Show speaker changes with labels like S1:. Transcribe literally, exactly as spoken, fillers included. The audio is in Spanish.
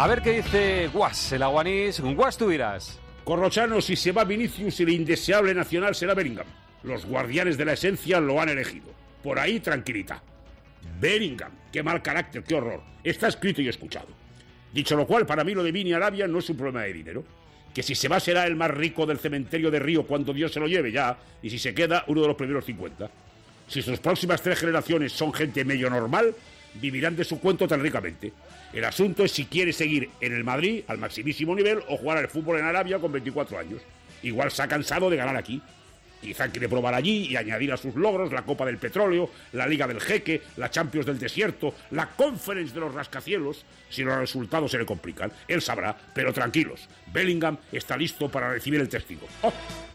S1: A ver qué dice Guas, el aguanís. Guas, tú dirás.
S2: Corrochano, si se va Vinicius, el indeseable nacional será Bellingham. Los guardianes de la esencia lo han elegido. Por ahí, tranquilita. Bellingham, qué mal carácter, qué horror. Está escrito y escuchado. Dicho lo cual, para mí lo de Vini Arabia no es un problema de dinero. Que si se va será el más rico del cementerio de Río cuando Dios se lo lleve ya, y si se queda, uno de los primeros cincuenta. Si sus próximas tres generaciones son gente medio normal, vivirán de su cuento tan ricamente. El asunto es si quiere seguir en el Madrid al maximísimo nivel o jugar al fútbol en Arabia con veinticuatro años. Igual se ha cansado de ganar aquí. Quizá quiere probar allí y añadir a sus logros la Copa del Petróleo, la Liga del Jeque, la Champions del Desierto, la Conference de los Rascacielos. Si los resultados se le complican, él sabrá, pero tranquilos, Bellingham está listo para recibir el testigo. ¡Oh!